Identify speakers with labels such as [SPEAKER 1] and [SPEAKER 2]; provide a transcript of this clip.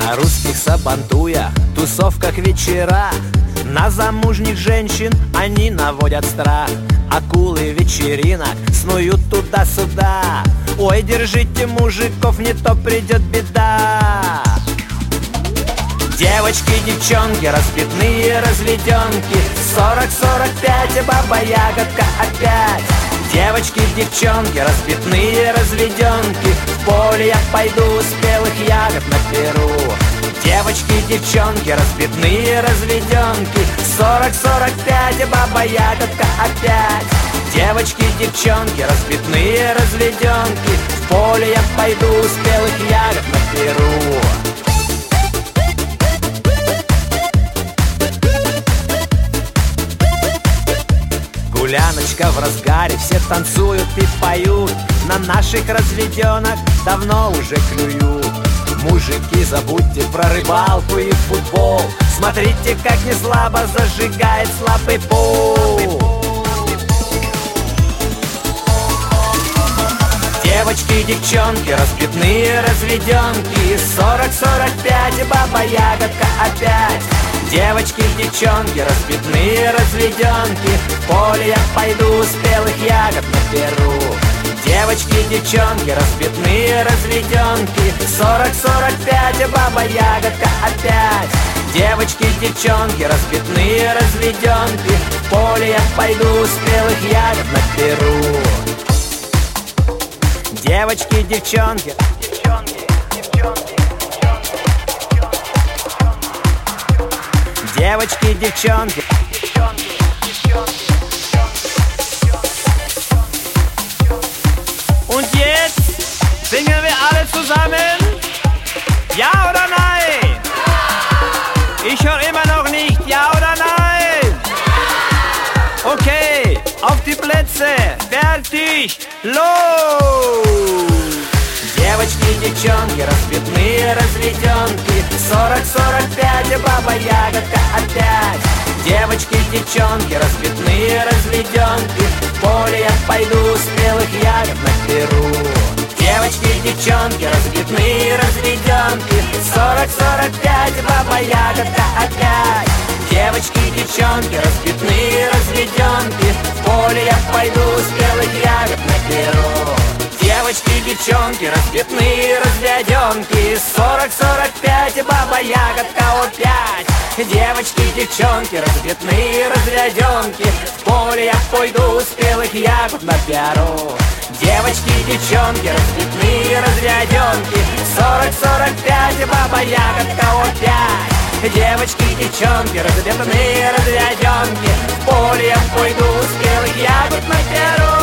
[SPEAKER 1] На русских сабантуя, тусовках вечера, на замужних женщин они наводят страх. Акулы вечеринок снуют туда-сюда. Ой, держите мужиков, не то придет беда. Девочки, девчонки, разбитные разведенки, 40-45, баба-ягодка опять. Девочки, девчонки, разбитные разведенки, в поле я пойду, спелых ягод наберу. Девочки, девчонки, разбитные разведенки, 40-45, баба-ягодка опять. Девочки, девчонки, разбитные разведенки, в поле я пойду, спелых ягод наберу. Гуляночка в разгаре, все танцуют и поют, на наших разведенок давно уже клюют. Мужики, забудьте про рыбалку и футбол, смотрите, как не слабо зажигает слабый пол. Девочки, девчонки, разбитные разведенки, 40-45, баба-ягодка опять. Девочки, девчонки, разбитные разведенки, в поле я пойду, спелых ягод наберу. Девочки, девчонки, разбитные разведенки, 40-45, баба-ягодка опять. Девочки, девчонки, разбитные разведенки, в поле я пойду, спелых ягод наберу. Девочки, девчонки, девочки, девчонки. Und jetzt singen wir alle zusammen. Ja oder nein? Ich höre immer noch nicht. Ja oder nein? Okay, auf die Plätze. Fertig, los! Девочки, девчонки, разбитные разведенки, 40-45, баба-ягодка опять. Девочки, девчонки, разбитные разведенки, в поле я пойду, спелых ягод наберу. Девочки, девчонки, разбитные разведенки, 40-45, баба-ягодка опять. Девочки, девчонки, разбитные разведенки, в поле я пойду, спелых ягод наберу. Девочки, девчонки, разбитные разведенки, 40-45, баба-ягодка опять. Девочки, девчонки, разбитные разведенки, в поле я пойду, спелых ягод наберу. Девочки, девчонки, разбитные разведенки, 40-45, баба-ягодка опять. Девочки, девчонки, разбитные разведенки, в поле я пойду, спелых ягод наберу.